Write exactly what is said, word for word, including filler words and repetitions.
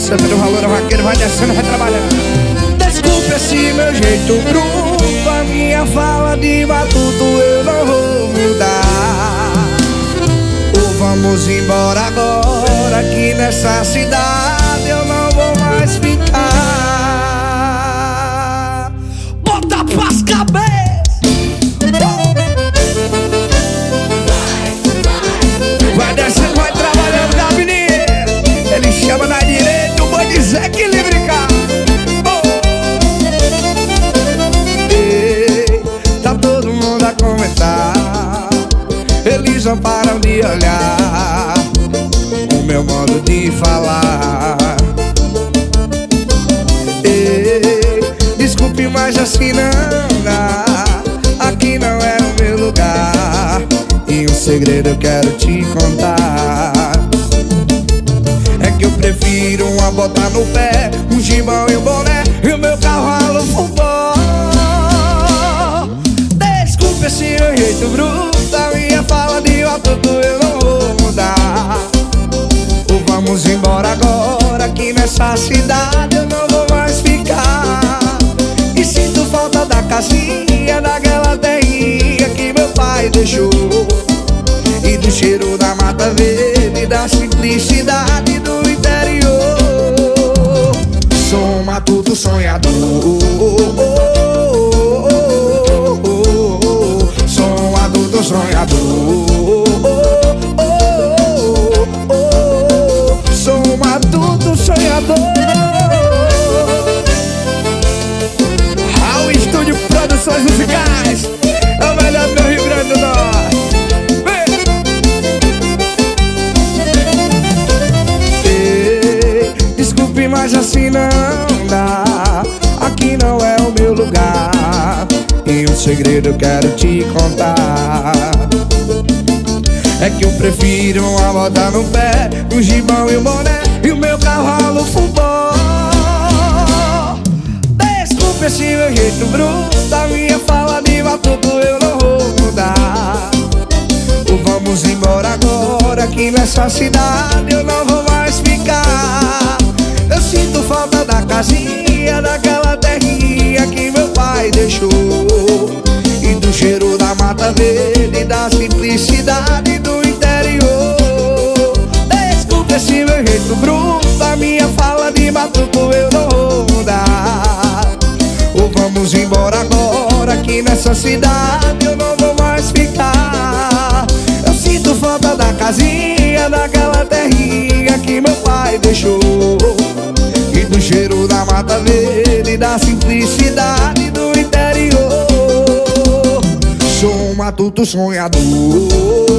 Santa do valor, o vaqueiro vai descendo, vai trabalhando. Desculpe esse meu jeito bruto, a minha fala de matuto eu não vou mudar. Ou vamos embora agora, que nessa cidade eu não vou mais ficar. Bota pras cabeças. Vai descendo, vai trabalhando, Gabriel. Ele chama na direita, o boi desequilíbrio, cara. Tá todo mundo a comentar, eles não param de olhar o meu modo de falar. Ei, desculpe, mas assim não dá. Aqui não é o meu lugar, e um segredo eu quero te contar. É que eu prefiro uma bota no pé, um gibão e um boné, e o meu cavalo fubó. Desculpe esse meu jeito bruto, a minha fala de matuto eu não vou mudar. Ou vamos embora agora, que nessa cidade eu não vou mais ficar. E sinto falta da casinha, daquela terrinha que meu pai deixou, e do cheiro da mata verde, da simplicidade do interior. Sou um matuto sonhador, sou um adulto sonhador, sou um adulto sonhador. Ao Estúdio Produções Musicais, é o melhor do Rio Grande do Norte. Desculpe, mas assim não dá. Aqui não é o meu lugar, e um segredo eu quero te contar. É que eu prefiro uma bota no pé, um gibão e um boné, e o meu cavalo fubó. Desculpe esse meu jeito bruto, a minha fala de matuto eu não vou mudar. Ou vamos embora agora, que nessa cidade eu não vou mais ficar. Eu sinto falta da casinha, daquela terrinha que meu pai deixou, e do cheiro da mata verde, da simplicidade do interior. Desculpe esse meu jeito bruto, a minha fala de matuto eu não vou mudar. Ou vamos embora agora, que nessa cidade eu não vou mais ficar. Eu sinto falta da casinha, daquela terrinha que meu pai deixou, e do cheiro da mata verde, da simplicidade do interior. Sou um matuto sonhador,